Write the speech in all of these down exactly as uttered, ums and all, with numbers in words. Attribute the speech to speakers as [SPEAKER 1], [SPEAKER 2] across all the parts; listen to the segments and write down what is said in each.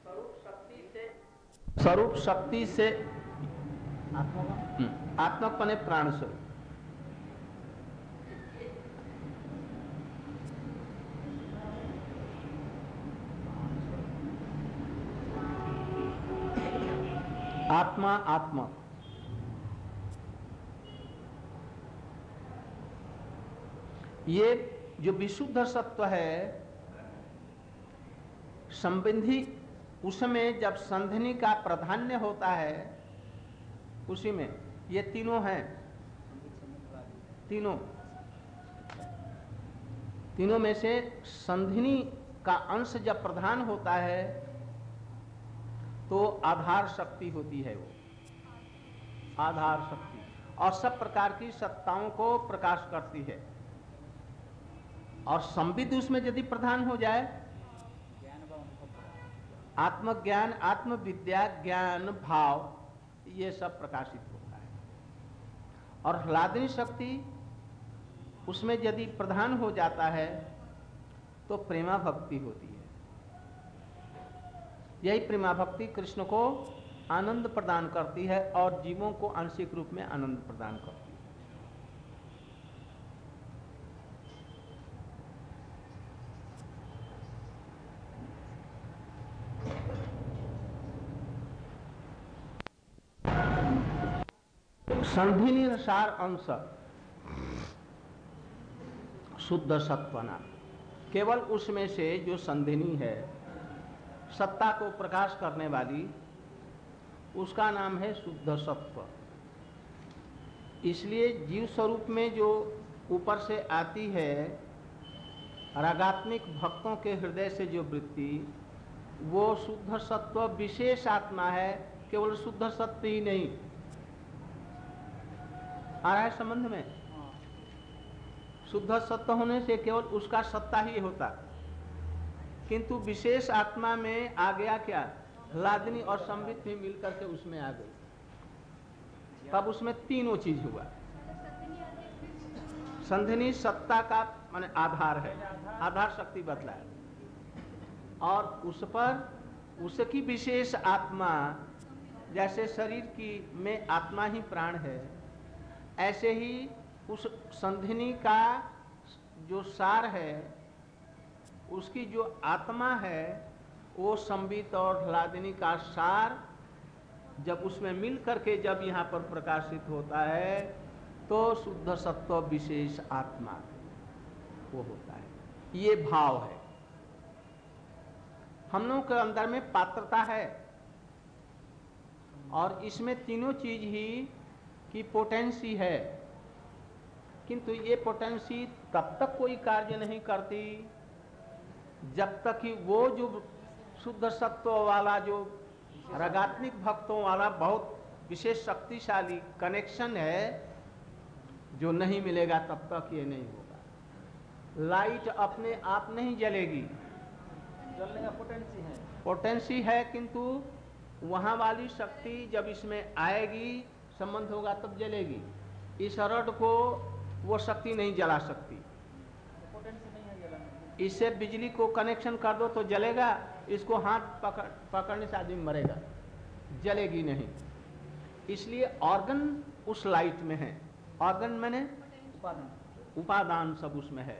[SPEAKER 1] स्वरूप शक्ति से स्वरूप शक्ति से आत्मक बने प्राण स्वरूप। आत्मा आत्मा ये जो विशुद्ध सत्व है संबंधी, उसमें जब संधिनी का प्राधान्य होता है उसी में ये तीनों हैं। तीनों तीनों में से संधिनी का अंश जब प्रधान होता है तो आधार शक्ति होती है, वो आधार शक्ति और सब प्रकार की सत्ताओं को प्रकाश करती है। और संविद उसमें यदि प्रधान हो जाए, आत्मज्ञान, आत्मविद्या, ज्ञान, भाव, ये सब प्रकाशित होता है। और ह्लादिनी शक्ति उसमें यदि प्रधान हो जाता है तो प्रेमा भक्ति होती है। यही प्रेमा भक्ति कृष्ण को आनंद प्रदान करती है और जीवों को आंशिक रूप में आनंद प्रदान करती है। संधिनी रसार अंश शुद्ध सत्वना, केवल उसमें से जो संधिनी है, सत्ता को प्रकाश करने वाली, उसका नाम है शुद्ध सत्व। इसलिए जीव स्वरूप में जो ऊपर से आती है रागात्मिक भक्तों के हृदय से जो वृत्ति, वो शुद्ध सत्व विशेष आत्मा है, केवल शुद्ध सत्व ही नहीं। आ रहा है संबंध में? शुद्ध सत्व होने से केवल उसका सत्ता ही होता, किंतु विशेष आत्मा में आ गया क्या, ह्लादिनी और संवित भी मिलकर के उसमें आ गई। तब उसमें तीनों चीज हुआ। संधिनी सत्ता का माने आधार है, आधार शक्ति बदला है, और उस पर उसकी विशेष आत्मा, जैसे शरीर की में आत्मा ही प्राण है, ऐसे ही उस संधिनी का जो सार है, उसकी जो आत्मा है, वो संबित और ह्लादिनी का सार जब उसमें मिल करके जब यहाँ पर प्रकाशित होता है तो शुद्ध सत्व विशेष आत्मा वो होता है। ये भाव है। हम लोगों के अंदर में पात्रता है और इसमें तीनों चीज ही की पोटेंसी है, किंतु ये पोटेंसी तब तक कोई कार्य नहीं करती जब तक कि वो जो शुद्ध सत्व वाला, जो रागात्मिक भक्तों वाला बहुत विशेष शक्तिशाली कनेक्शन है, जो नहीं मिलेगा तब तक ये नहीं होगा। लाइट अपने आप नहीं जलेगी,
[SPEAKER 2] जलने का पोटेंसी है,
[SPEAKER 1] पोटेंसी है, किंतु वहाँ वाली शक्ति जब इसमें आएगी, संबंध होगा तब जलेगी। इस रड को वो शक्ति नहीं जला सकती,
[SPEAKER 2] पोटेंसी नहीं है जलाने।
[SPEAKER 1] इससे बिजली को कनेक्शन कर दो तो जलेगा, इसको हाथ पकड़ पकड़ने से आदमी मरेगा, जलेगी नहीं। इसलिए ऑर्गन उस लाइट में है। ऑर्गन मैंने
[SPEAKER 2] उपादान,
[SPEAKER 1] उपादान सब उसमें है।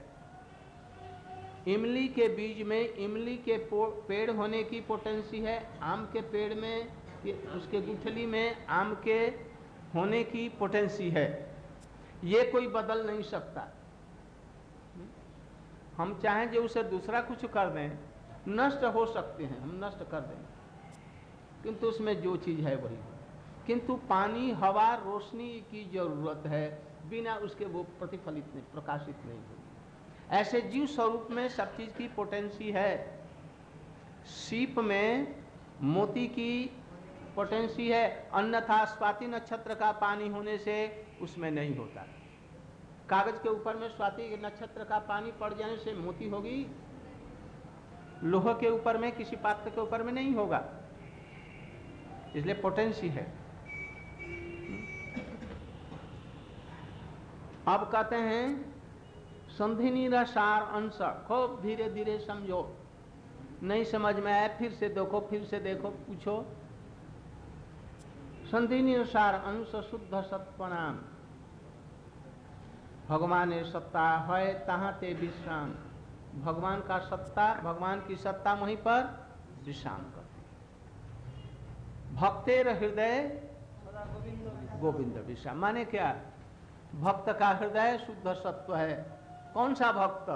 [SPEAKER 1] इमली के बीज में इमली के पेड़ होने की पोटेंसी है, आम के पेड़ में, उसके गुठली में आम के होने की पोटेंसी है। ये कोई बदल नहीं सकता। हम चाहें जो उसे दूसरा कुछ कर दें, नष्ट हो सकते हैं, हम नष्ट कर दें, किंतु उसमें जो चीज है वही। किंतु पानी, हवा, रोशनी की जरूरत है, बिना उसके वो प्रतिफलित नहीं, प्रकाशित नहीं होगी। ऐसे जीव स्वरूप में सब चीज की पोटेंसी है। सीप में मोती की पोटेंसी है, अन्यथा स्वाति नक्षत्र का पानी होने से उसमें नहीं होता। कागज के ऊपर में स्वाति नक्षत्र का पानी पड़ जाने से मोती होगी, लोहे के ऊपर में, किसी पात्र के ऊपर में नहीं होगा, इसलिए पोटेंसी है। अब कहते हैं संधिनी रसार अंश, खूब धीरे धीरे समझो। नहीं समझ में आया फिर से देखो, फिर से देखो, पूछो। संधि अनुसार अंश शुद्ध सत्वनाम भगवान सत्ता है तहाँ ते विश्राम। भगवान का सत्ता, भगवान की सत्ता वहीं पर विश्राम करते। भक्तेर हृदय
[SPEAKER 2] सदा गोविंद विश्राम।
[SPEAKER 1] गोविंद विश्राम माने क्या? भक्त का हृदय शुद्ध सत्व है। कौन सा भक्त?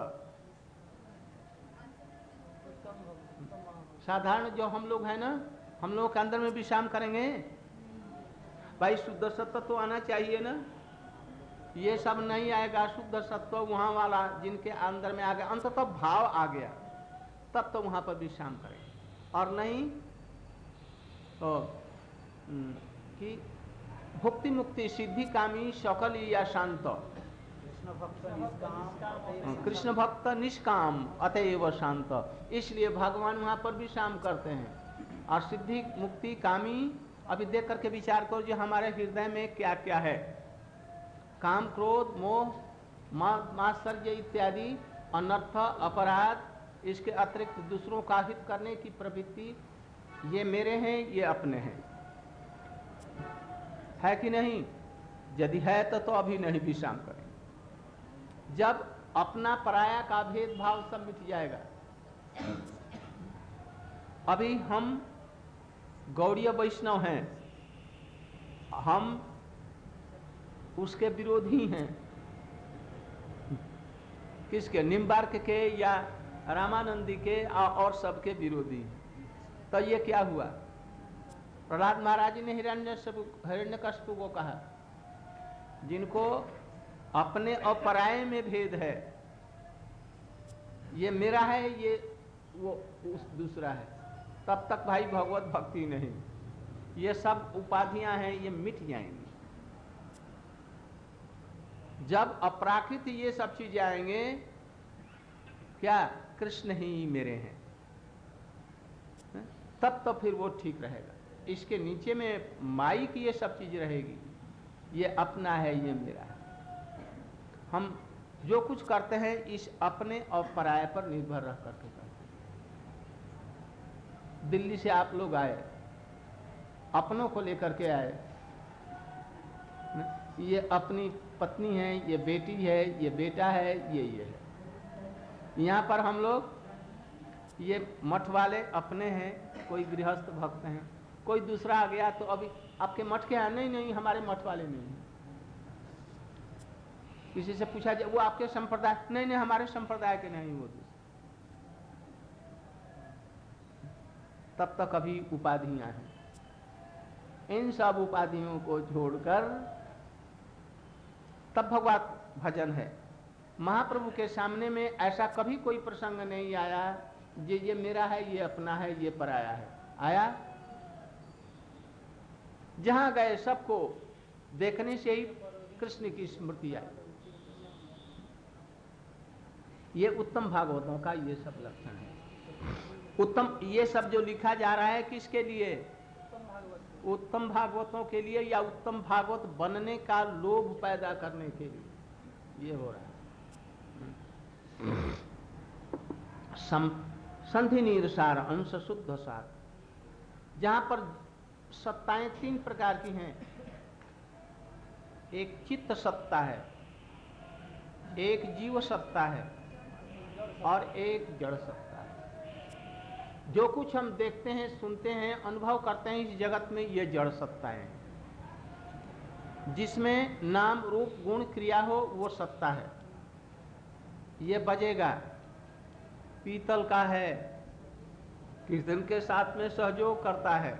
[SPEAKER 2] उत्तम भक्त, उत्तम महाभक्त।
[SPEAKER 1] साधारण जो हम लोग हैं ना, हम लोग के अंदर में विश्राम करेंगे भाई। शुद्ध सत्व तो आना चाहिए ना, ये सब नहीं आएगा। शुद्ध सत्व वहां वाला जिनके अंदर में आ गया, अंततः भाव आ गया, तब तो वहां पर विश्राम करेंगे। और नहीं तो कि भुक्ति मुक्ति सिद्धि कामी सकल या शांत।
[SPEAKER 2] कृष्ण भक्त निष्काम,
[SPEAKER 1] कृष्ण भक्त निष्काम अतएव शांत। इसलिए भगवान वहां पर विश्राम करते हैं। और सिद्धि मुक्ति कामी, अभी देख करके विचार करो जो हमारे हृदय में क्या क्या है। काम, क्रोध, मोह, मात्सर्य इत्यादि अनर्थ, अपराध, इसके अतिरिक्त दूसरों का हित करने की प्रवृत्ति, ये मेरे हैं, ये अपने हैं, है कि नहीं? यदि है तो, तो अभी नहीं विश्राम करें। जब अपना पराया का भेदभाव सब मिट जाएगा। अभी हम गौड़ीय वैष्णव हैं, हम उसके विरोधी हैं। किसके? निम्बार्क के या रामानंदी के और सबके विरोधी। तो ये क्या हुआ? प्रहलाद महाराज ने हिरण्यकशिपु को कहा, जिनको अपने और पराये में भेद है, ये मेरा है, ये वो उस दूसरा है, तब तक भाई भगवत भक्ति नहीं। ये सब उपाधियां हैं, ये मिट जाएंगी। जब अपराकृत ये सब चीजें आएंगे, क्या कृष्ण ही मेरे हैं, तब तो फिर वो ठीक रहेगा। इसके नीचे में माई की ये सब चीज रहेगी, ये अपना है, ये मेरा है। हम जो कुछ करते हैं इस अपने और पराये पर निर्भर रह करके करते हैं। दिल्ली से आप लोग आए, अपनों को लेकर के आए, ये अपनी पत्नी है, ये बेटी है, ये बेटा है, ये ये है। यहाँ पर हम लोग, ये मठ वाले अपने हैं, कोई गृहस्थ भक्त हैं, कोई दूसरा आ गया तो अभी आपके मठ के हैं? नहीं नहीं, हमारे मठ वाले नहीं हैं। किसी से पूछा जाए वो आपके संप्रदाय? नहीं नहीं, हमारे संप्रदाय के नहीं वो दूसरे। तब तक अभी उपाधियां हैं। इन सब उपाधियों को छोड़कर तब भगवत भजन है। महाप्रभु के सामने में ऐसा कभी कोई प्रसंग नहीं आया ये ये मेरा है, ये अपना है, ये पराया है। आया? जहां गए सबको देखने से ही कृष्ण की स्मृति आई। ये उत्तम भागवतों का ये सब लक्षण है। उत्तम, ये सब जो लिखा जा रहा है किसके लिए? उत्तम भागवतों के लिए, या उत्तम भागवत बनने का लोभ पैदा करने के लिए ये हो रहा है। संधि निरसार अंश शुद्ध सार, जहां पर सत्ताएं तीन प्रकार की हैं। एक चित्त सत्ता है, एक जीव सत्ता है, और एक जड़ सत्ता है। जो कुछ हम देखते हैं, सुनते हैं, अनुभव करते हैं इस जगत में, ये जड़ सत्ताएं हैं। जिसमें नाम रूप गुण क्रिया हो वो सत्ता है। ये बजेगा, पीतल का है, कीर्तन के साथ में सहयोग करता है,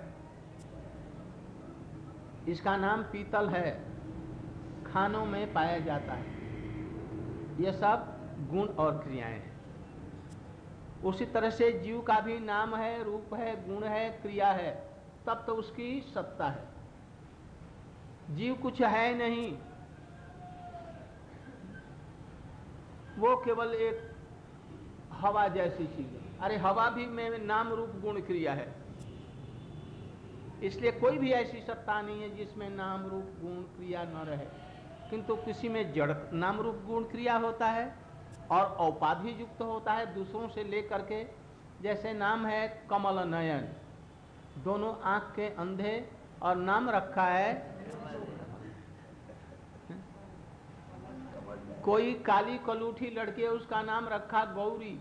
[SPEAKER 1] इसका नाम पीतल है, खानों में पाया जाता है। ये सब गुण और क्रियाएं हैं। उसी तरह से जीव का भी नाम है, रूप है, गुण है, क्रिया है, तब तो उसकी सत्ता है। जीव कुछ है नहीं, वो केवल एक हवा जैसी चीज है। अरे हवा भी में नाम रूप गुण क्रिया है, इसलिए कोई भी ऐसी सत्ता नहीं है जिसमें नाम रूप गुण क्रिया न रहे। किंतु किसी में जड़ नाम रूप गुण क्रिया होता है और औपाधि युक्त होता है, दूसरों से लेकर के जैसे नाम है कमल नयन, दोनों आंख के अंधे, और नाम रखा है कोई काली कलूठी लड़की है उसका नाम रखा गौरी।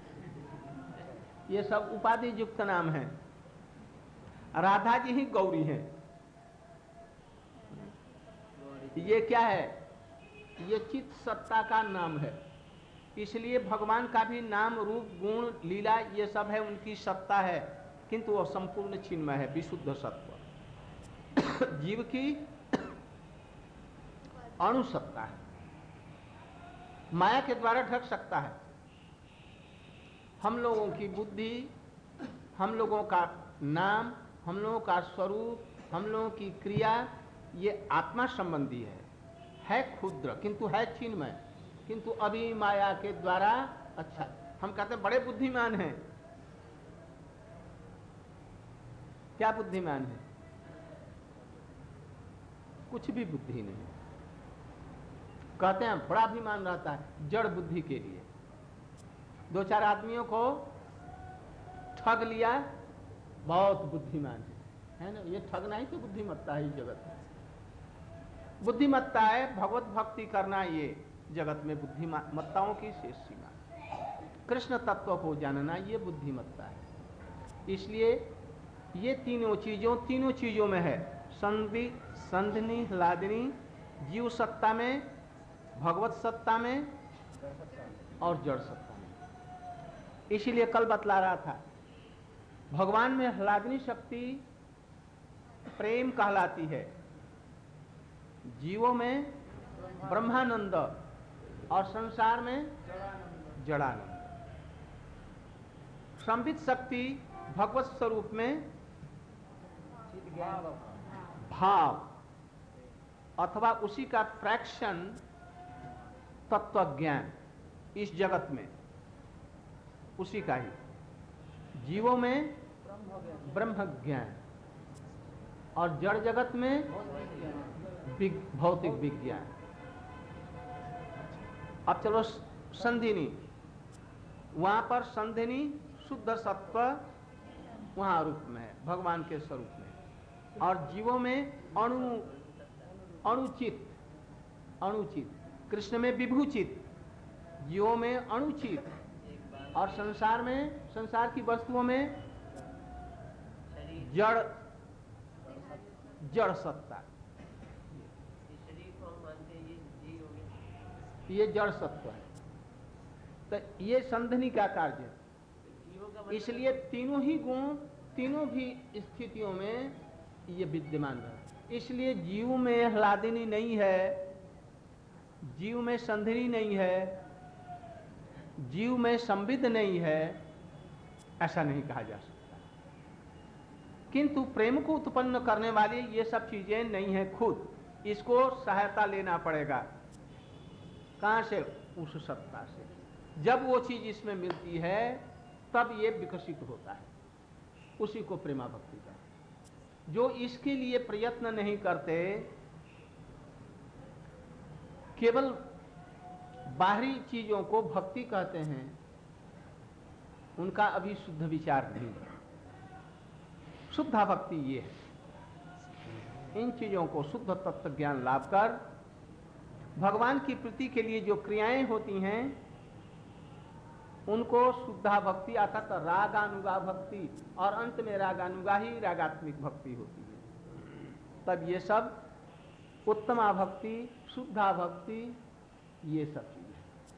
[SPEAKER 1] ये सब उपाधि युक्त नाम है। राधा जी ही गौरी हैं। ये क्या है? ये चित्त सत्ता का नाम है। इसलिए भगवान का भी नाम रूप गुण लीला ये सब है, उनकी सत्ता है, किंतु वह संपूर्ण चिन्मय है, विशुद्ध सत्व। जीव की अणुसत्ता है, माया के द्वारा ढक सकता है। हम लोगों की बुद्धि, हम लोगों का नाम, हम लोगों का स्वरूप, हम लोगों की क्रिया, ये आत्मा संबंधी है है क्षुद्र किंतु है चिन्मय, किंतु अभी माया के द्वारा, अच्छा हम कहते हैं बड़े बुद्धिमान हैं। क्या बुद्धिमान है? कुछ भी बुद्धि नहीं। कहते हैं बड़ा अभिमान रहता है जड़ बुद्धि के लिए। दो चार आदमियों को ठग लिया, बहुत बुद्धिमान है, है ना? ये ठगना ही तो बुद्धिमत्ता है इस जगत में। बुद्धिमत्ता है भगवत भक्ति करना, ये जगत में बुद्धिमत्ताओं की शेष सीमा। कृष्ण तत्व को जानना ये बुद्धिमत्ता है। इसलिए ये तीनों चीजों तीनों चीजों में है, संधि संधिनी ह्लादिनी, जीव सत्ता में, भगवत सत्ता में और जड़ सत्ता में। इसीलिए कल बतला रहा था, भगवान में ह्लादिनी शक्ति प्रेम कहलाती है, जीवों में ब्रह्मानंद और संसार में जड़ानंद। संबित शक्ति भगवत स्वरूप में भाव अथवा उसी का फ्रैक्शन तत्व ज्ञान, इस जगत में उसी का ही, जीवों में ब्रह्म ज्ञान और जड़ जगत में भौतिक विज्ञान। अब चलो संधिनी, वहां पर संधिनी शुद्ध सत्व वहां रूप में है, भगवान के स्वरूप में, और जीवों में अणु अणुचित अणुचित, कृष्ण में विभूचित, जीवों में अणुचित, और संसार में, संसार की वस्तुओं में जड़ जड़ सत्ता, ये जड़ सत्व है। तो ये संधनी का कार्य है। इसलिए तीनों ही गुण तीनों भी स्थितियों में ये विद्यमान है। इसलिए जीव में ह्लादिनी नहीं है, जीव में संधिनी नहीं है, जीव में संविद नहीं है, ऐसा नहीं कहा जा सकता। किंतु प्रेम को उत्पन्न करने वाली ये सब चीजें नहीं है खुद, इसको सहायता लेना पड़ेगा। कहां से? उस सत्ता से। जब वो चीज इसमें मिलती है तब ये विकसित होता है, उसी को प्रेमा भक्ति कहते हैं। जो इसके लिए प्रयत्न नहीं करते, केवल बाहरी चीजों को भक्ति कहते हैं, उनका अभी शुद्ध विचार नहीं है। शुद्ध भक्ति ये है, इन चीजों को शुद्ध तत्व ज्ञान लाभ कर भगवान की प्रीति के लिए जो क्रियाएं होती हैं उनको शुद्धा भक्ति अर्थात रागानुगा भक्ति, और अंत में रागानुगा ही रागात्मिक भक्ति होती है। तब ये सब उत्तमा भक्ति, शुद्धा भक्ति, ये सब चीजें।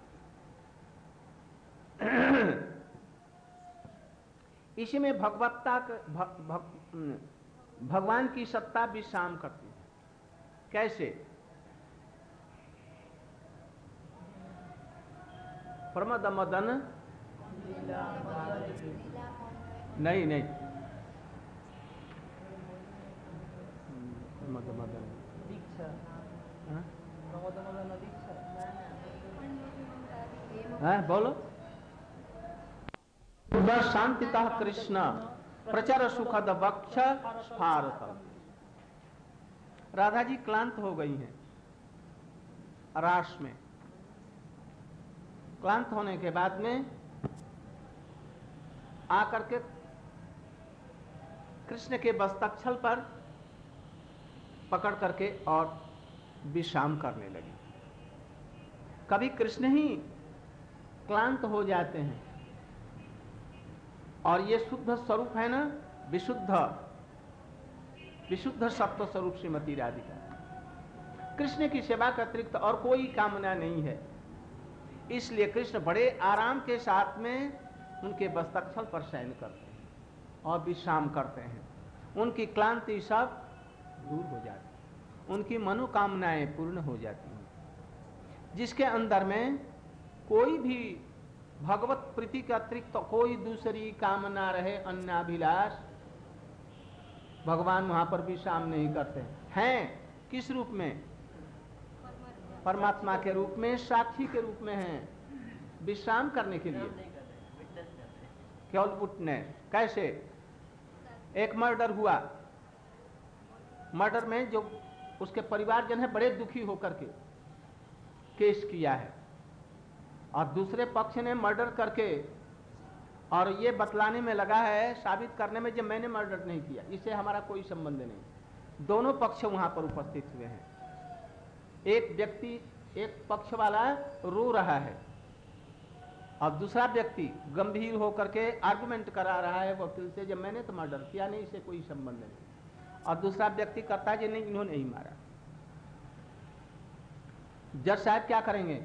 [SPEAKER 1] इसी में भगवत्ता भग, भग, भगवान की सत्ता विश्राम करती है। कैसे? प्रमद मदन नहीं नहीं प्रमद मदन
[SPEAKER 2] दीक्षा,
[SPEAKER 1] हाँ?
[SPEAKER 2] प्रमोद मदन दीक्षा।
[SPEAKER 1] हाँ, बोलो। शांतितः कृष्ण प्रचर सुखद वक्ष स्फारतम। राधा जी क्लांत हो गई हैं रास में। क्लांत होने के बाद में आकर के कृष्ण के वस्त्रच्छल पर पकड़ करके और विश्राम करने लगी। कभी कृष्ण ही क्लांत हो जाते हैं, और ये शुद्ध स्वरूप है ना, विशुद्ध विशुद्ध सत्व स्वरूप श्रीमती राधिका। कृष्ण की सेवा के अतिरिक्त और कोई कामना नहीं है, इसलिए कृष्ण बड़े आराम के साथ में उनके वस्त्रच्छल पर शयन करते हैं और विश्राम करते हैं। उनकी क्लांति सब दूर हो जाती है, उनकी मनोकामनाएं पूर्ण हो जाती हैं। जिसके अंदर में कोई भी भगवत प्रीति के अतिरिक्त तो कोई दूसरी कामना रहे, अन्नाभिलाष, भगवान वहां पर विश्राम नहीं करते हैं। किस रूप में? परमात्मा के रूप में, साक्षी के रूप में हैं, विश्राम करने के लिए, केवल विटनेस। कैसे? एक मर्डर हुआ, मर्डर में जो उसके परिवारजन है बड़े दुखी होकर के केस किया है, और दूसरे पक्ष ने मर्डर करके और ये बतलाने में लगा है, साबित करने में, जब मैंने मर्डर नहीं किया, इससे हमारा कोई संबंध नहीं। दोनों पक्ष वहां पर उपस्थित हुए हैं। एक व्यक्ति, एक पक्ष वाला रो रहा है और दूसरा व्यक्ति गंभीर होकर के आर्गुमेंट करा रहा है वकील से, जब मैंने तो मर्डर किया नहीं, इससे कोई संबंध नहीं। और दूसरा व्यक्ति कहता है कि नहीं, इन्होंने नहीं मारा। जज साहब क्या करेंगे?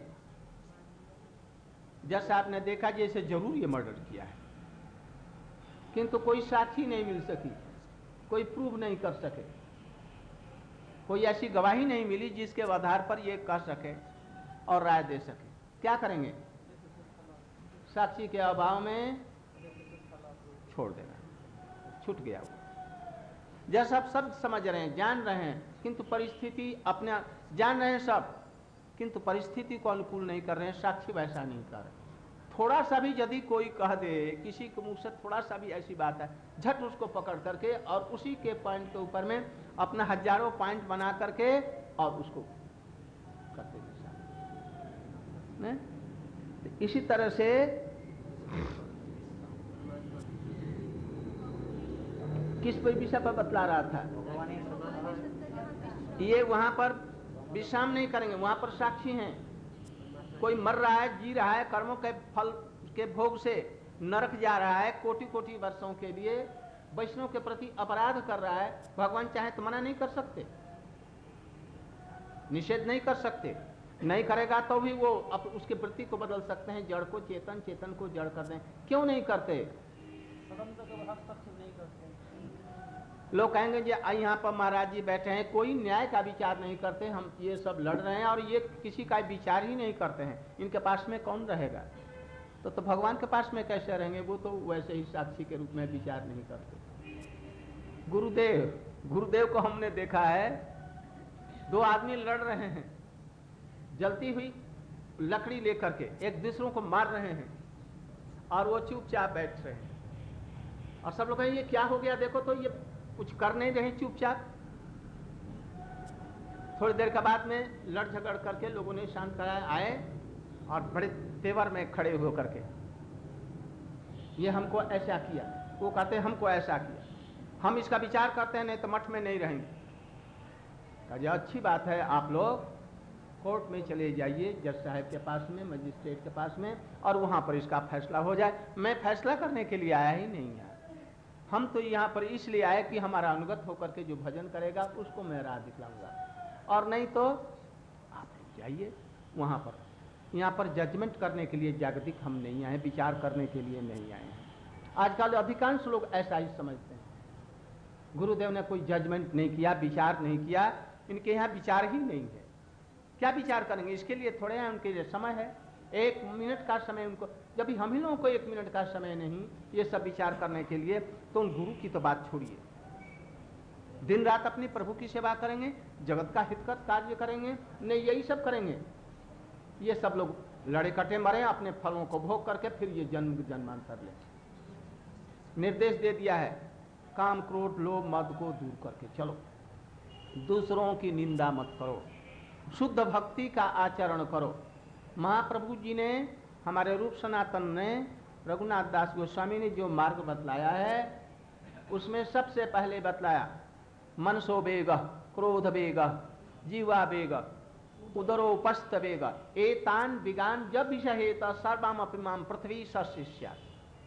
[SPEAKER 1] जज साहब ने देखा जैसे जरूर ये मर्डर किया है, किंतु कोई साक्षी नहीं मिल सकी, कोई प्रूफ नहीं कर सके, कोई ऐसी गवाही नहीं मिली जिसके आधार पर ये कह सके और राय दे सके। क्या करेंगे? साक्षी के अभाव में छोड़ देना, छूट गया वो। जैसा आप सब समझ रहे हैं, जान रहे हैं, किंतु परिस्थिति अपने जान रहे हैं सब, किंतु परिस्थिति को अनुकूल नहीं कर रहे हैं। साक्षी वैसा नहीं कर रहे। थोड़ा सा भी यदि कोई कह दे, किसी के मुंह से थोड़ा सा भी ऐसी बात है, झट उसको पकड़ करके और उसी के पॉइंट के ऊपर में अपना हजारों पॉइंट बना करके और उसको करते हैं। इसी तरह से किस पर विषय पर बतला रहा था? ये वहां पर विश्राम नहीं करेंगे, वहां पर साक्षी हैं। कोई मर रहा है, जी रहा है, कर्मों के फल के भोग से नरक जा रहा है, कोटि कोटि वर्षों के लिए वैष्णव के प्रति अपराध कर रहा है। भगवान चाहे तो मना नहीं कर सकते, निषेध नहीं कर सकते, नहीं करेगा तो भी वो अब उसके वृत्ति को बदल सकते हैं, जड़ को चेतन, चेतन को जड़ कर दें। क्यों नहीं करते?
[SPEAKER 2] नहीं करते।
[SPEAKER 1] लोग कहेंगे जी यहाँ पर महाराज जी बैठे हैं, कोई न्याय का विचार नहीं करते, हम ये सब लड़ रहे हैं और ये किसी का विचार ही नहीं करते हैं, इनके पास में कौन रहेगा? तो तो भगवान के पास में कैसे रहेंगे? वो तो वैसे ही साक्षी के रूप में विचार नहीं करते। गुरुदेव गुरुदेव को हमने देखा है, दो आदमी लड़ रहे हैं, जलती हुई लकड़ी लेकर के एक दूसरों को मार रहे हैं और वो चुपचाप बैठ रहे हैं, और सब लोग कहें ये क्या हो गया, देखो तो ये कुछ कर नहीं रहे, चुपचाप। थोड़ी देर के बाद में लड़ झगड़ करके लोगों ने शांत कराया, आए और बड़े तेवर में खड़े हो करके ये हमको ऐसा किया, वो कहते हमको ऐसा किया, हम इसका विचार करते हैं, नहीं तो मठ में नहीं रहेंगे। कहा अच्छी बात है, आप लोग कोर्ट में चले जाइए, जज साहब के पास में, मजिस्ट्रेट के पास में, और वहां पर इसका फैसला हो जाए। मैं फैसला करने के लिए आया ही नहीं यार, हम तो यहाँ पर इसलिए आए कि हमारा अनुगत होकर के जो भजन करेगा उसको मैं राह दिखलाऊंगा, और नहीं तो आप लोग जाइए वहाँ पर। यहाँ पर जजमेंट करने के लिए जागतिक हम नहीं आए, विचार करने के लिए नहीं आए हैं। आजकल अधिकांश लोग ऐसा ही समझते हैं, गुरुदेव ने कोई जजमेंट नहीं किया, विचार नहीं किया, इनके यहाँ विचार ही नहीं है। क्या विचार करेंगे? इसके लिए थोड़े हैं उनके लिए समय है, एक मिनट का समय उनको, जब भी हम ही लोगों को एक मिनट का समय नहीं ये सब विचार करने के लिए, तो उन गुरु की तो बात छोड़िए। दिन रात अपनी प्रभु की सेवा करेंगे, जगत का हितकर कार्य करेंगे, नहीं यही सब करेंगे। ये सब लोग लड़े कटे मरे, अपने फलों को भोग करके फिर ये जन्म जन्मांतर ले। निर्देश दे दिया है, काम क्रोध लोभ मद को दूर करके चलो, दूसरों की निंदा मत करो, शुद्ध भक्ति का आचरण करो। महाप्रभु जी ने, हमारे रूप सनातन ने रघुनाथ दास गोस्वामी ने जो मार्ग बतलाया है उसमें सबसे पहले बतलाया मनसो वेग, क्रोध वेग, जीवा वेग, उदरोपस्थ वेग, एतान विगान जब विषहेत सर्वम अपिमाम पृथ्वी सशिष्या।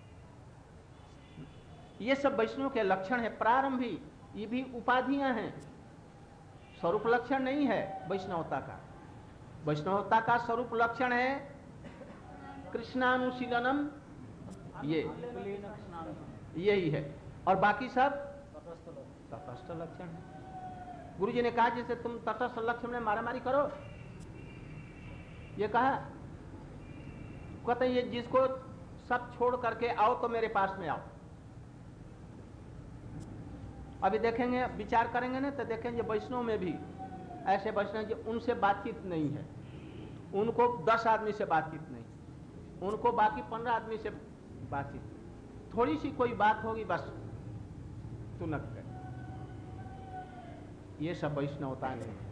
[SPEAKER 1] ये सब वैष्णव के लक्षण है प्रारंभी, ये भी उपाधियां हैं, स्वरूप लक्षण नहीं है वैष्णवता का। वैष्णवता का स्वरूप लक्षण है कृष्णानुशीलनम, ये यही है, और बाकी सब तटस्थ लक्षण है। गुरु जी ने कहा जैसे तुम तटस्थ लक्षण में मारा मारी करो, ये कहा, कहते ये जिसको सब छोड़ करके आओ तो मेरे पास में आओ। अभी देखेंगे, विचार करेंगे ना तो देखेंगे वैष्णव में भी ऐसे वैष्णव जी उनसे बातचीत नहीं है, उनको दस आदमी से बातचीत नहीं, उनको बाकी पंद्रह आदमी से बातचीत, थोड़ी सी कोई बात होगी बस तुनक गए। ये सब वैष्णवता नहीं है,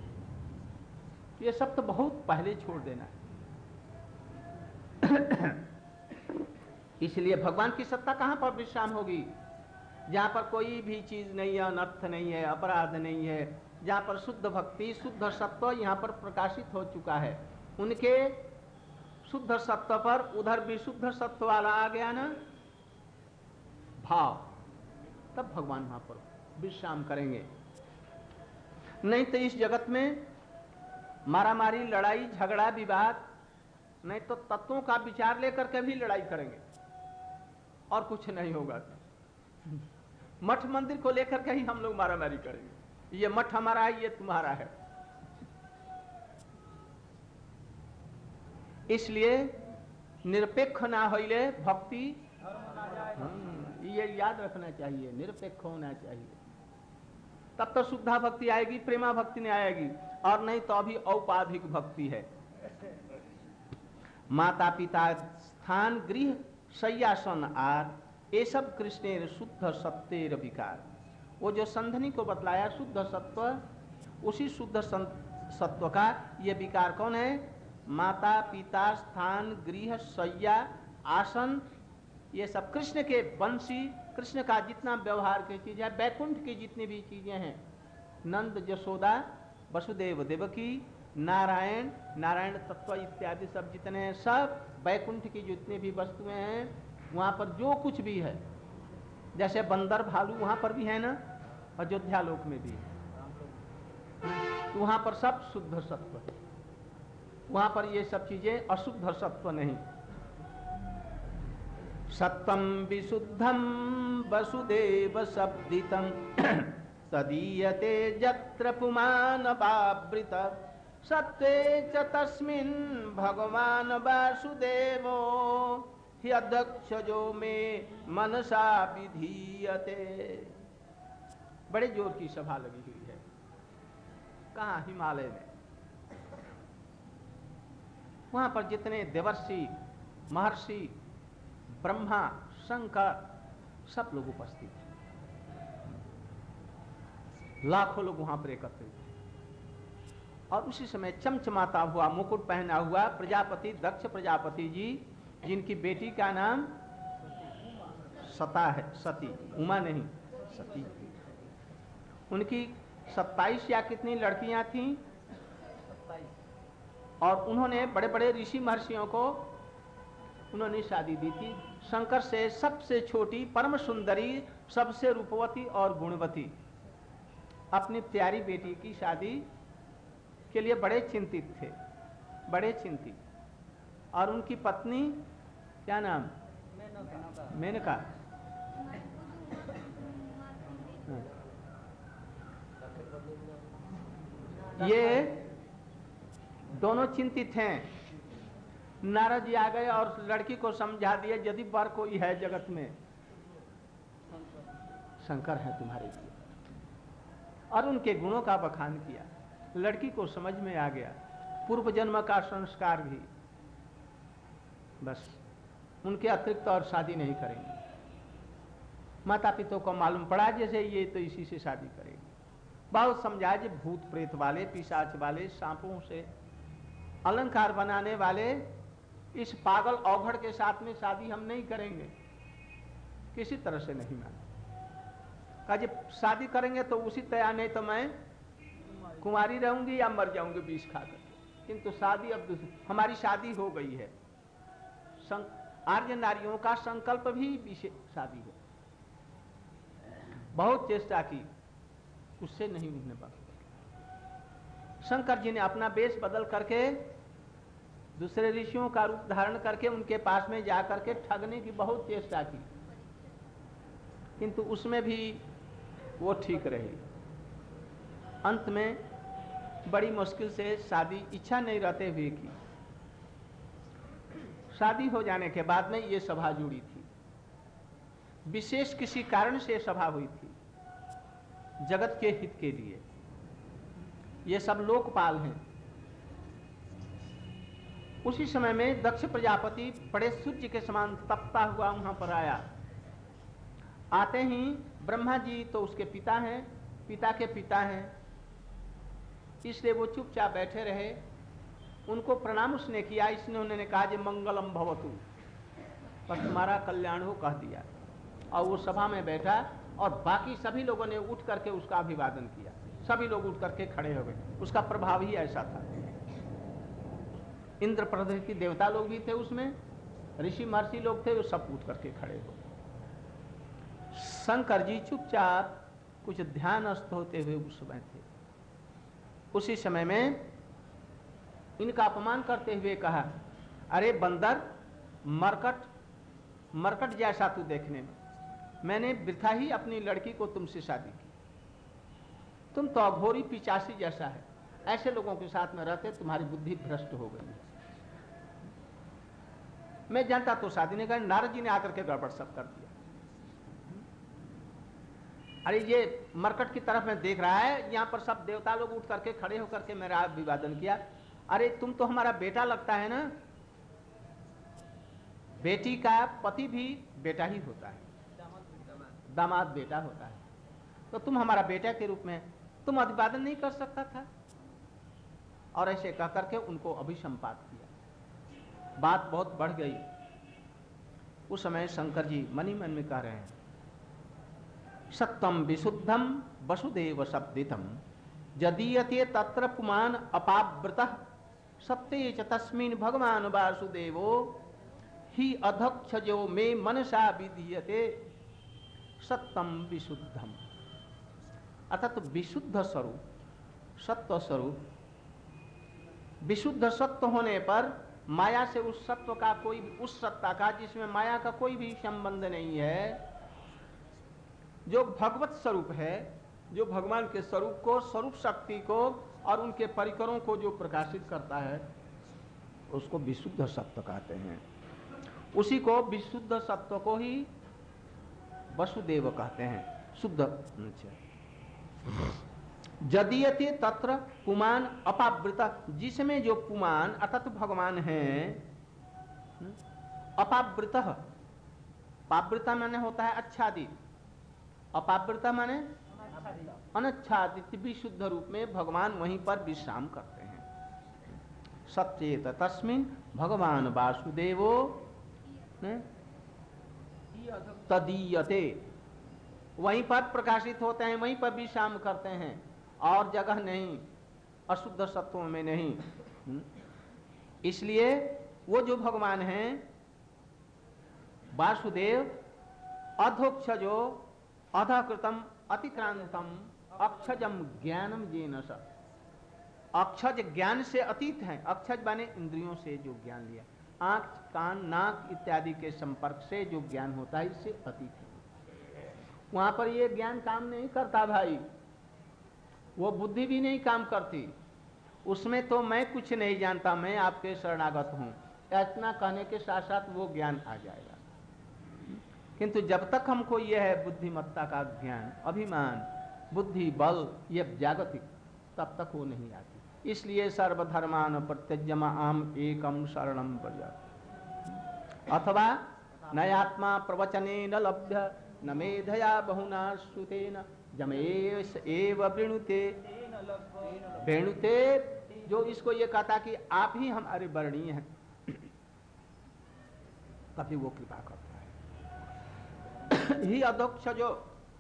[SPEAKER 1] ये सब तो बहुत पहले छोड़ देना है। इसलिए भगवान की सत्ता कहां पर विश्राम होगी? जहां पर कोई भी चीज नहीं है, अनर्थ नहीं है, अपराध नहीं है, जहां पर शुद्ध भक्ति शुद्ध सत्व यहां पर प्रकाशित हो चुका है। उनके शुद्ध सत्व पर उधर विशुद्ध सत्व वाला आ गया ना भाव, तब भगवान वहां पर विश्राम करेंगे। नहीं तो इस जगत में मारामारी, लड़ाई, झगड़ा, विवाद, नहीं तो तत्वों का विचार लेकर के भी लड़ाई करेंगे और कुछ नहीं होगा। मठ मंदिर को लेकर के ही हम लोग मारामारी करेंगे, ये मठ हमारा है, ये तुम्हारा है। इसलिए निरपेक्ष ना होइले भक्ति, ये याद रखना चाहिए, निरपेक्ष होना चाहिए, तब तो शुद्धा भक्ति आएगी, प्रेमा भक्ति नहीं आएगी, और नहीं तो अभी औपाधिक भक्ति है। माता पिता स्थान गृह शय्यासन आर, ये सब कृष्णेर शुद्ध सत्तेर विकार। वो जो संधनी को बतलाया शुद्ध सत्व, उसी शुद्ध सत्व का ये विकार कौन है? माता पिता स्थान गृह शय्या आसन, ये सब कृष्ण के वंशी, कृष्ण का जितना व्यवहार की चीज है, बैकुंठ की जितनी भी चीजें हैं, नंद यशोदा वसुदेव देवकी नारायण नारायण तत्व इत्यादि सब जितने हैं, सब बैकुंठ की जितनी भी वस्तुएं हैं, वहां पर जो कुछ भी है, जैसे बंदर भालू वहां पर भी है ना, अयोध्या लोक में भी है, तो वहां पर सब शुद्ध सत्व है, वहां पर ये सब चीजें अशुद्ध सत्व नहीं। सत्वं विशुद्धं वसुदेव शब्दितं तदीयते जत्र पुमान बावृत, सत्वे च तस्मिन् भगवान वासुदेवो ह्यध्यक्षजो मे मनसा विधीयते। बड़े जोर की सभा लगी हुई है, कहाँ? हिमालय में। वहां पर जितने देवर्षि, महर्षि, ब्रह्मा, शंकर, सब लोग उपस्थित हैं, लाखों लोग वहां पर एकत्रित हैं। और उसी समय चमचमाता हुआ मुकुट पहना हुआ प्रजापति, दक्ष प्रजापति जी, जिनकी बेटी का नाम सता है, सती, उमा नहीं, सती। उनकी सत्ताईस या कितनी लड़कियां थीं, और उन्होंने बड़े बड़े ऋषि महर्षियों को उन्होंने शादी दी थी। शंकर से सबसे छोटी, परम सुंदरी, सबसे रूपवती और गुणवती अपनी प्यारी बेटी की शादी के लिए बड़े चिंतित थे, बड़े चिंतित। और उनकी पत्नी क्या नाम? मेनका। ये दोनों चिंतित हैं। नारद जी आ गए और लड़की को समझा दिया, यदि वर कोई है जगत में, शंकर है तुम्हारे लिए, और उनके गुणों का बखान किया। लड़की को समझ में आ गया, पूर्व जन्म का संस्कार भी, बस उनके अतिरिक्त और शादी नहीं करेंगे। माता पिता को मालूम पड़ा जैसे ये तो इसी से शादी करेगी। बहुत समझाया, जी भूत प्रेत वाले, पिशाच वाले, सांपों से अलंकार बनाने वाले, इस पागल औघड़ के साथ में शादी हम नहीं करेंगे, किसी तरह से नहीं माना। कहा जब शादी करेंगे तो उसी तया, नहीं तो मैं कुंवारी रहूंगी या मर जाऊंगी विष खाकर। किंतु शादी अब दूसरी, हमारी शादी हो गई है। आर्य नारियों का संकल्प भी विशेष शादी है। बहुत चेष्टा की, उससे नहीं उठने पाया। शंकर जी ने अपना वेश बदल करके दूसरे ऋषियों का रूप धारण करके उनके पास में जाकर के ठगने की बहुत चेष्टा की, किंतु उसमें भी वो ठीक रही। अंत में बड़ी मुश्किल से शादी, इच्छा नहीं रहते हुए की। शादी हो जाने के बाद में ये सभा जुड़ी थी। विशेष किसी कारण से सभा हुई थी, जगत के हित के लिए। ये सब लोकपाल हैं। उसी समय में दक्ष प्रजापति बड़े सूर्य के समान तपता हुआ वहां पर आया। आते ही ब्रह्मा जी तो उसके पिता हैं, पिता के पिता हैं, इसलिए वो चुपचाप बैठे रहे। उनको प्रणाम उसने किया। इसने उन्होंने कहा जे मंगलम भवतु, पर तुम्हारा कल्याण हो कह दिया। और वो सभा में बैठा और बाकी सभी लोगों ने उठ करके उसका अभिवादन किया। सभी लोग उठ करके खड़े हो गए। उसका प्रभाव ही ऐसा था। इंद्र प्रदेश देवता लोग भी थे उसमें, ऋषि महर्षि लोग थे, वो सब उठ करके खड़े हो गए। शंकर जी चुपचाप कुछ ध्यानस्थ होते हुए उस समय थे। उसी समय में इनका अपमान करते हुए कहा, अरे बंदर, मरकट मरकट जैसा तू देखने में, मैंने वृथा ही अपनी लड़की को तुमसे शादी की। तुम तो अघोरी पिचासी जैसा है। ऐसे लोगों के साथ में रहते तुम्हारी बुद्धि भ्रष्ट हो गई। मैं जानता तो शादी नहीं कर। नारद जी ने आकर के गड़बड़ सब कर दिया। अरे ये मरकट की तरफ में देख रहा है, यहाँ पर सब देवता लोग उठ करके खड़े होकर के मेरा अभिवादन किया। अरे तुम तो हमारा बेटा लगता है ना। बेटी का पति भी बेटा ही होता है, दामाद बेटा होता है। तो तुम हमारा बेटा के रूप में तुम अभिवादन नहीं कर सकता था? और ऐसे कह करके उनको अभिसंपात किया। बात बहुत बढ़ गई। उस समय शंकर जी मनी मन में कह रहे हैं, सत्यम विशुद्धम वसुदेव शब्दितम यदीयते तत्र पुमान अपावृतः सत्ये च तस्मिन् भगवान वासुदेवो ही अधक्षजो मे मनसा विधीयते सत्यम विशुद्धम। अर्थात विशुद्ध स्वरूप, सत्व स्वरूप। विशुद्ध सत्व होने पर माया से उस सत्व का कोई, उस सत्ता का जिसमें माया का कोई भी संबंध नहीं है, जो भगवत स्वरूप है, जो भगवान के स्वरूप को, स्वरूप शक्ति को और उनके परिकरों को जो प्रकाशित करता है, उसको विशुद्ध सत्व कहते हैं। उसी को विशुद्ध सत्व को ही वसुदेव कहते हैं, शुद्ध। यदीयते तत्र पुमान अपावृत, जिसमें जो पुमान अर्थात भगवान हैं, अपावृत, पावृता माने होता है आच्छादित, अपावृता माने अनच्छादित, विशुद्ध रूप में भगवान वहीं पर विश्राम करते हैं। सत्येत तस्मिन् भगवान वासुदेवो तदीयते, वहीं पर प्रकाशित होते हैं, वहीं पर विश्राम करते हैं, और जगह नहीं, अशुद्ध सत्वों में नहीं। इसलिए वो जो भगवान हैं वासुदेव, अधोक्षजो अधकृतम अतिक्रांतम अक्षजम ज्ञानम जेन स, अक्षज ज्ञान से अतीत है। अक्षज माने इंद्रियों से जो ज्ञान लिया, आंख, कान, नाक इत्यादि के संपर्क से जो ज्ञान होता है, इससे अतीत है। वहां पर ये ज्ञान काम नहीं करता भाई, वो बुद्धि भी नहीं काम करती। उसमें तो मैं कुछ नहीं जानता, मैं आपके शरणागत हूं, इतना कहने के साथ साथ वो ज्ञान आ जाएगा। किंतु जब तक हमको यह है बुद्धिमत्ता का ज्ञान, अभिमान, बुद्धि, बल, ये जागतिक, तब तक वो नहीं आती। इसलिए सर्वधर्मान प्रत्यज्य आम एकम शरणम व्रज, अथवा नयात्मा प्रवचने न लभ्य न मेधया बहुना श्रुतेन जमेश एव वृणुते वेणुते। जो इसको ये कहता कि आप ही हमारे वर्णीय हैं, तभी वो कृपा करता है। ही अध्यक्ष जो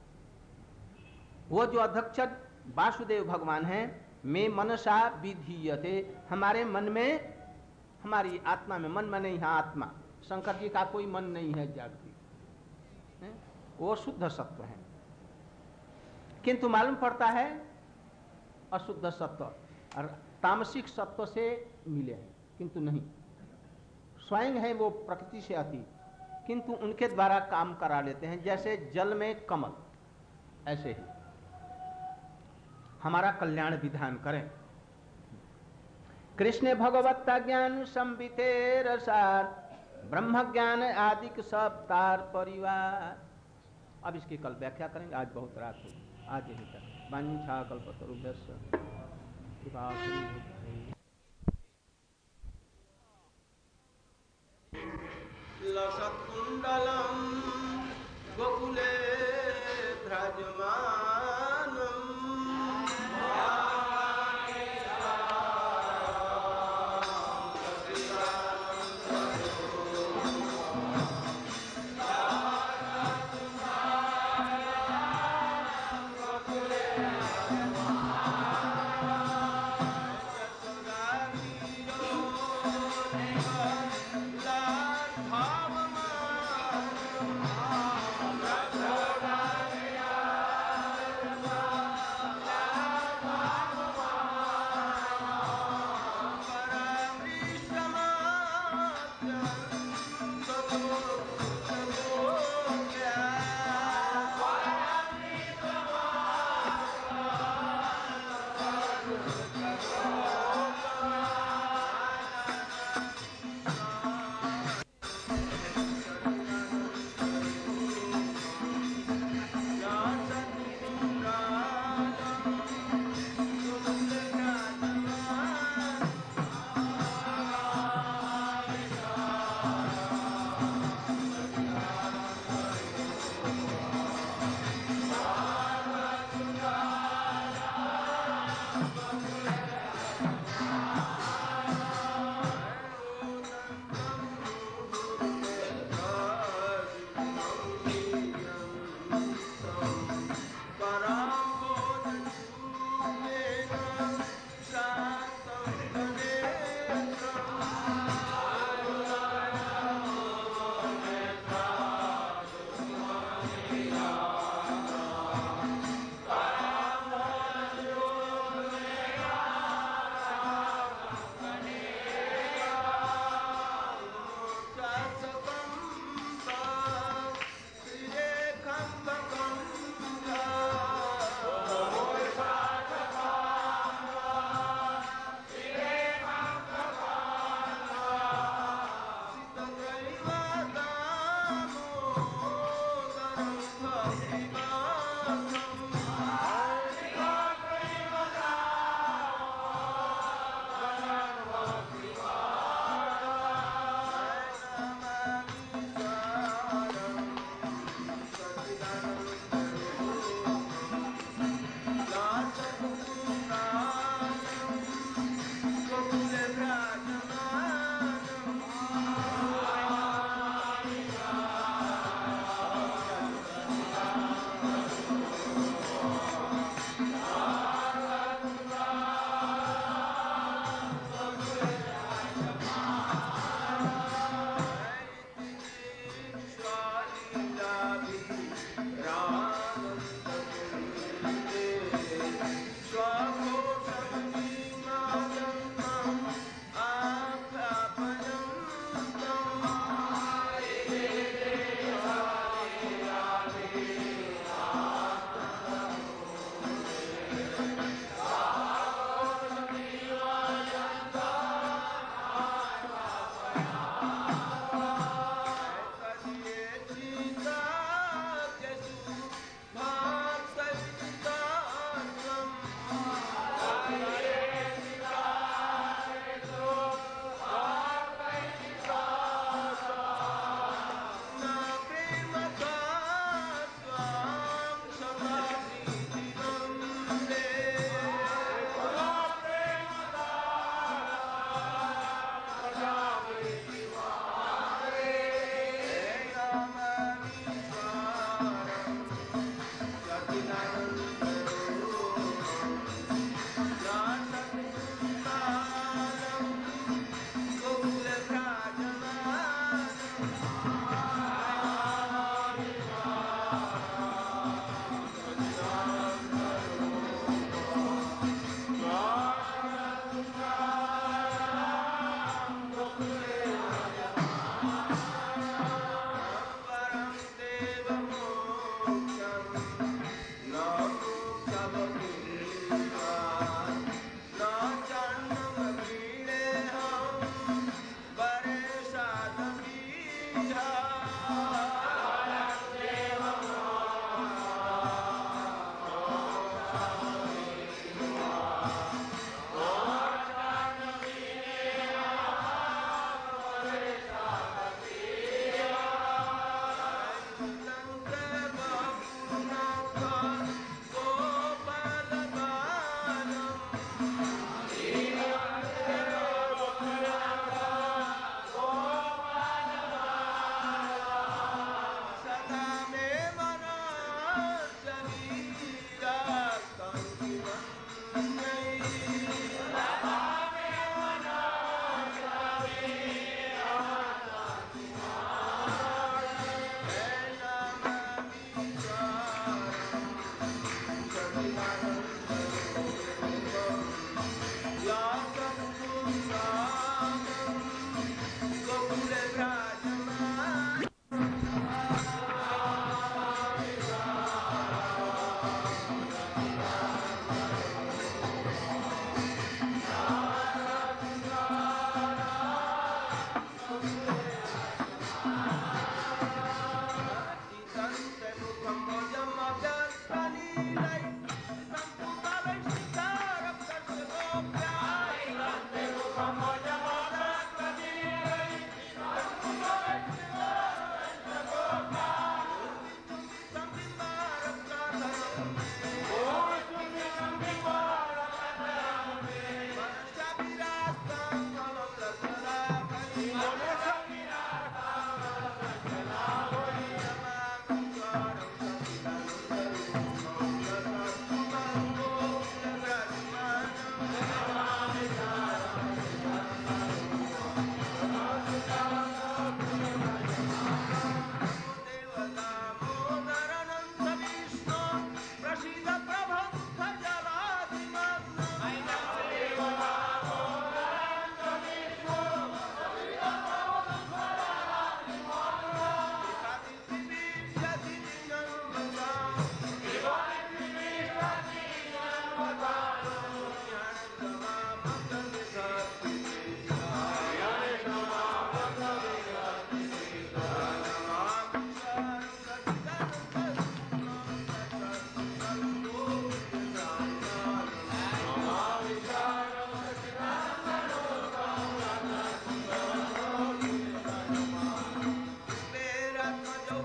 [SPEAKER 1] वो जो अध्यक्ष वासुदेव भगवान हैं, मैं मनसा विधीयते, हमारे मन में, हमारी आत्मा में, मन में नहीं है आत्मा, शंकर जी का कोई मन नहीं है जागृति, वो शुद्ध सत्व है, किंतु मालूम पड़ता है अशुद्ध सत्व और तामसिक सत्व से मिले हैं, किंतु नहीं, स्वयं है वो प्रकृति से अति, किंतु उनके द्वारा काम करा लेते हैं। जैसे जल में कमल, ऐसे ही हमारा कल्याण विधान करें। कृष्ण भगवत्ता ज्ञान संबिते रसार ब्रह्म ज्ञान आदिक सप्तार परिवार। अब इसकी कल व्याख्या करेंगे, आज बहुत रात हो, आज यही तक। वांछा कल्पतरुभ्यश्च कृपा सिंधुभ्यैव लसत्कुण्डलं गोकुले भ्राजमानम्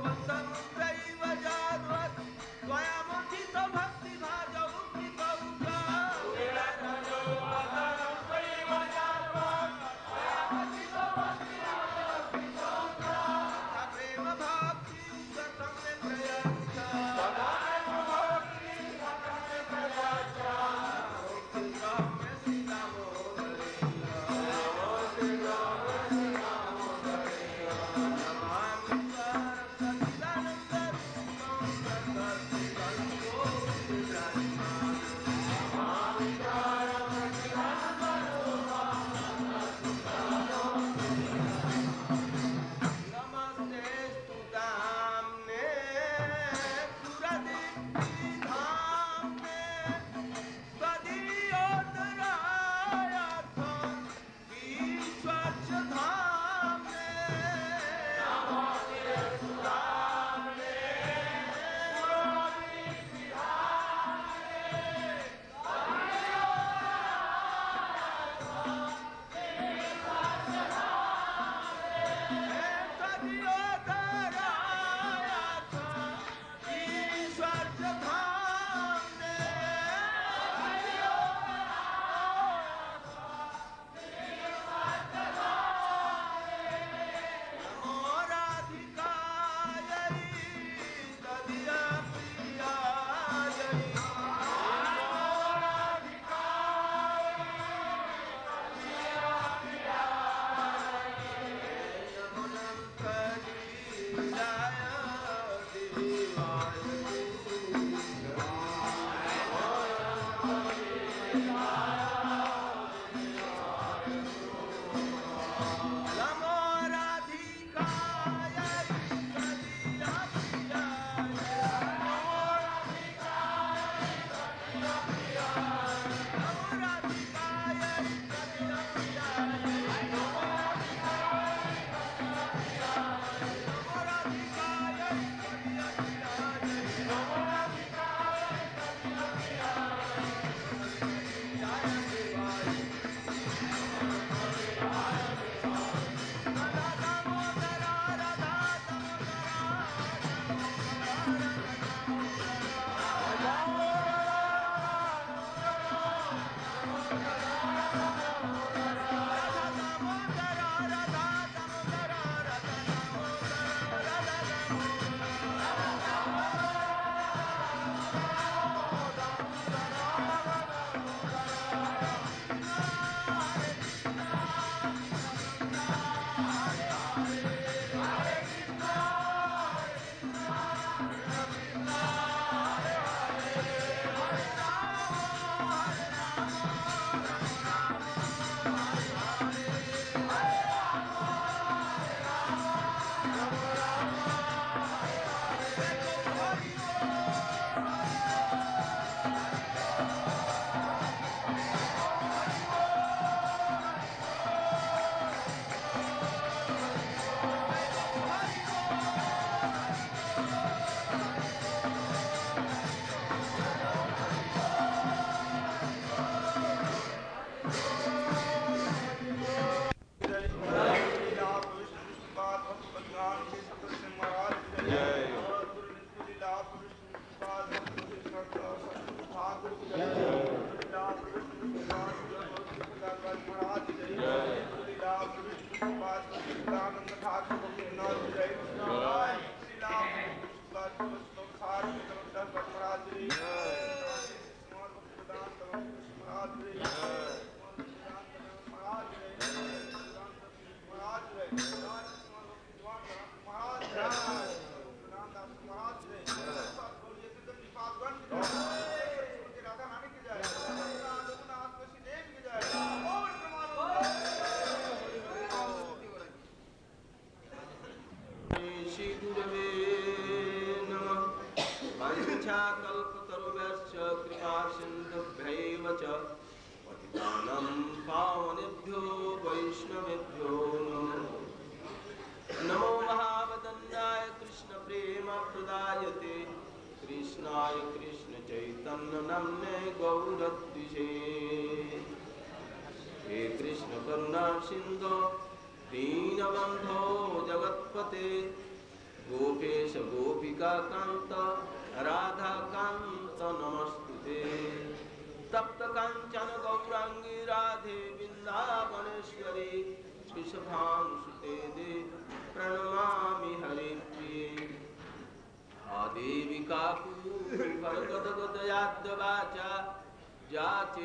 [SPEAKER 3] कल्पतरुभ्यश्च कृपा सिन्धुभ्यैव च पतितानां पावनेभ्यो वैष्णवेभ्यो नमो महावदन्याय कृष्णप्रेमप्रदायते कृष्णाय कृष्णचैतन्यनाम्ने गौरद्विषे हे कृष्ण करुणा सिन्धो दीनबन्धो जगत्पते गोपेश गोपिका कांत राधा कांत नमस्तुते। तप्त कांचन गौरांगी राधे वृंदावनेश्वरी वृषभानुसुते दे प्रणमामि हरिप्रिये। आदेवी काकुगदगदयाद्वाचा जाचे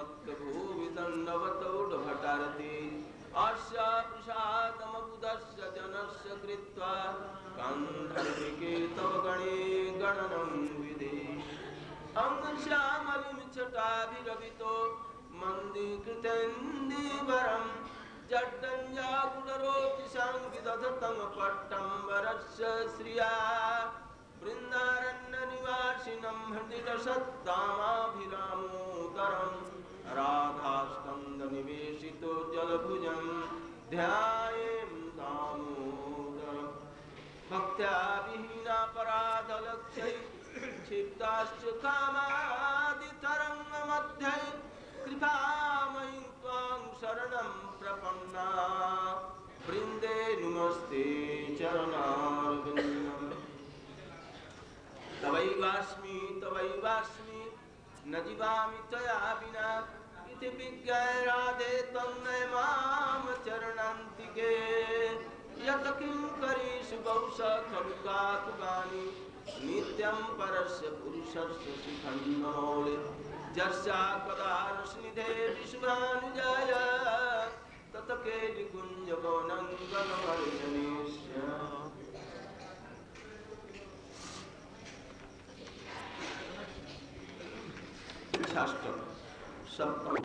[SPEAKER 3] निपत्तभूविदण्डवतोढभटारति अस्य प्रसादमबुधस्य जनस्य कृत्वा गन्धर्विके तव गणे गणनं विधे। अंगश्यामलिं छटाभिरवितो मन्दीकृतेन्दीवरं जड्डञ्जाकुटरोति संविदधतं पट्टम्बरस्य श्रिया। वृन्दारण्यनिवासिनं हृदिरसत्तामाभिरामोदरं राधास्कन्दनिवेशितो जलभुजं ध्यायेम दामोदरम्। भक्त्या विहीनापराधलक्ष्यै क्षिप्ताश्च कामादितरङ्गमध्ये कृपामयी त्वां शरणं प्रपन्ना वृन्दे नुमस्ते चरणारविन्दम्। तवैवास्मि तवैवास्मि न जीवामि त्वया विना इति विज्ञाय राधे त्वं मां चरणान्तिके। यत् किंकरीषु बहुशः खलु काकुगानि नित्यं परस्य पुरुषस्य शिखण्डमौले। यस्या कदा रसनिधे विश्वानुजाय तत केलिकुञ्जवनङ्गनवर्जनेस्य। षष्ठ सप्तम